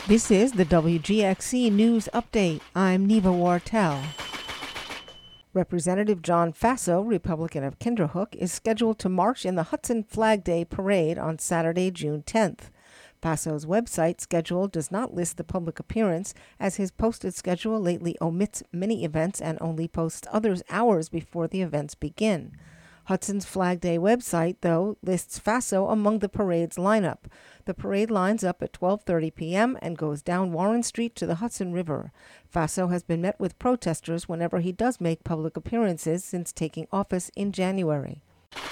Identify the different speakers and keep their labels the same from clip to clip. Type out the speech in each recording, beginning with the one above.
Speaker 1: This is the WGXC News Update. I'm Neva Wartell. Representative John Faso, Republican of Kinderhook, is scheduled to march in the Hudson Flag Day Parade on Saturday, June 10th. Faso's website schedule does not list the public appearance, as his posted schedule lately omits many events and only posts others hours before the events begin. Hudson's Flag Day website, though, lists Faso among the parade's lineup. The parade lines up at 12:30 p.m. and goes down Warren Street to the Hudson River. Faso has been met with protesters whenever he does make public appearances since taking office in January.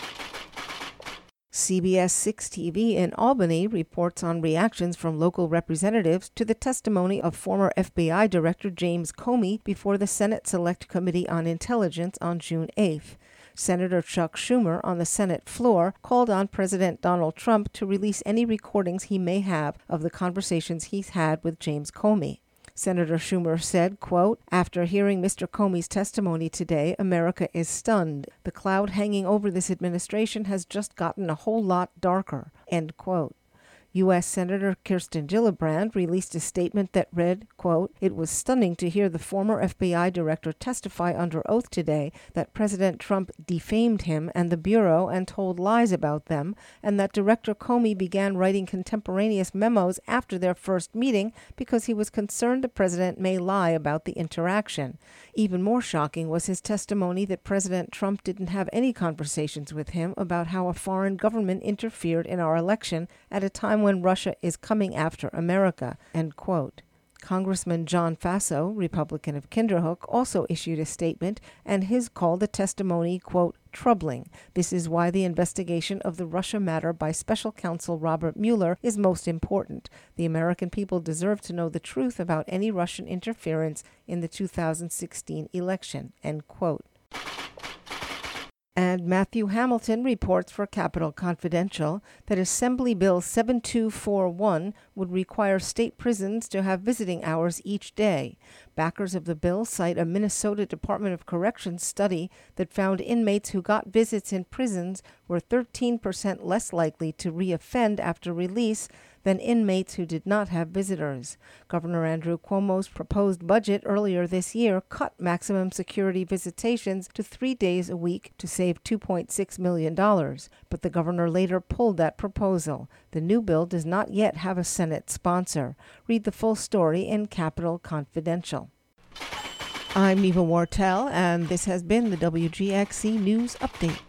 Speaker 1: CBS 6 TV in Albany reports on reactions from local representatives to the testimony of former FBI Director James Comey before the Senate Select Committee on Intelligence on June 8th. Senator Chuck Schumer on the Senate floor called on President Donald Trump to release any recordings he may have of the conversations he's had with James Comey. Senator Schumer said, quote, "After hearing Mr. Comey's testimony today, America is stunned. The cloud hanging over this administration has just gotten a whole lot darker," end quote. U.S. Senator Kirsten Gillibrand released a statement that read, quote, "It was stunning to hear the former FBI director testify under oath today that President Trump defamed him and the Bureau and told lies about them, and that Director Comey began writing contemporaneous memos after their first meeting because he was concerned the president may lie about the interaction. Even more shocking was his testimony that President Trump didn't have any conversations with him about how a foreign government interfered in our election at a time when Russia is coming after America," end quote. Congressman John Faso, Republican of Kinderhook, also issued a statement, and his called the testimony, quote, "troubling. This is why the investigation of the Russia matter by Special Counsel Robert Mueller is most important. The American people deserve to know the truth about any Russian interference in the 2016 election," end quote. And Matthew Hamilton reports for Capitol Confidential that Assembly Bill 7241 would require state prisons to have visiting hours each day. Backers of the bill cite a Minnesota Department of Corrections study that found inmates who got visits in prisons were 13% less likely to reoffend after release than inmates who did not have visitors. Governor Andrew Cuomo's proposed budget earlier this year cut maximum security visitations to 3 days a week to save $2.6 million, but the governor later pulled that proposal. The new bill does not yet have a Senate sponsor. Read the full story in Capitol Confidential. I'm Neva Wartell, and this has been the WGXC News Update.